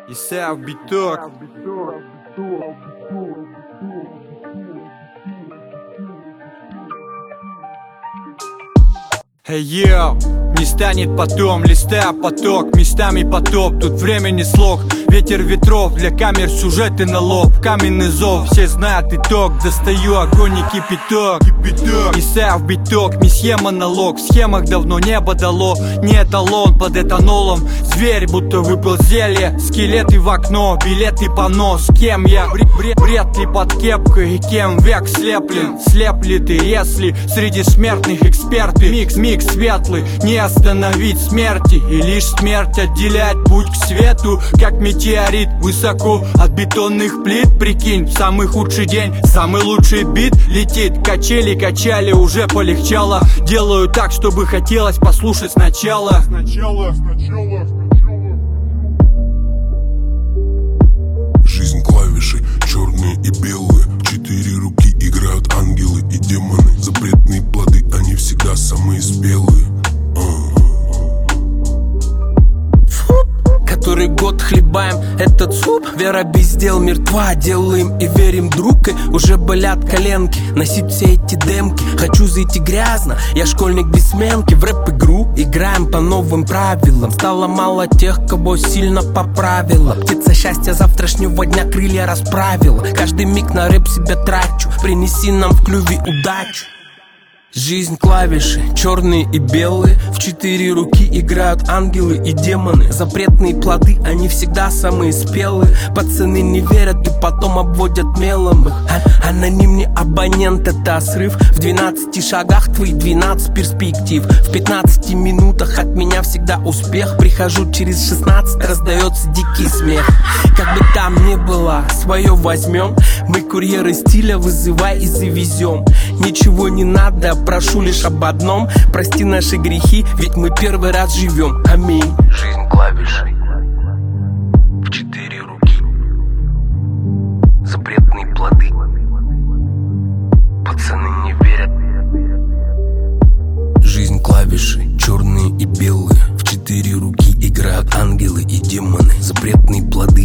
Исаев биток. Эй, йоу, не станет потом, листая поток, местами потоп, тут времени слог. Ветер ветров, для камер сюжеты на лоб. Каменный зов, все знают итог. Достаю огонь и кипяток. Исаев биток, месье монолог. В схемах давно небо дало. Не эталон под этанолом. Зверь, будто выпил зелье. Скелеты в окно, билеты по нос. Кем я? Бред ли под кепкой? И кем век слеплен? Слепли ты, если среди смертных эксперты. Микс светлый, не остановить смерти. И лишь смерть отделяет путь к свету. Как метеорит высоко от бетонных плит. Прикинь, в самый худший день самый лучший бит летит. Качели качали, уже полегчало. Делаю так, чтобы хотелось послушать сначала. Жизнь клавиши, черные и белые. В 4 руки играют ангелы и демоны. Запретные плоды, они всегда самые спелые. Который год хлебаем этот суп. Вера без дел мертва, делаем и верим, друг. И уже болят коленки носить все эти демки. Хочу зайти грязно, я школьник без сменки. В рэп-игру играем по новым правилам. Стало мало тех, кого сильно поправила. Птица счастья завтрашнего дня крылья расправила. Каждый миг на рэп себя трачу. Принеси нам в клюве удачу. Жизнь клавиши, черные и белые. В 4 руки играют ангелы и демоны. Запретные плоды, они всегда самые спелые. Пацаны не верят и потом обводят мелом их. Анонимный абонент — это срыв. В 12 шагах твои 12 перспектив. В 15 минутах от меня всегда успех. Прихожу через 16, раздается дикий смех. Как бы там ни было, свое возьмем. Мы курьеры стиля, вызывай и завезем. Ничего не надо, прошу лишь об одном. Прости наши грехи, ведь мы первый раз живем. Аминь. Жизнь клавишей в 4 руки. Запретные плоды. Пацаны не верят. Жизнь клавиши, черные и белые. В 4 руки играют ангелы и демоны. Запретные плоды.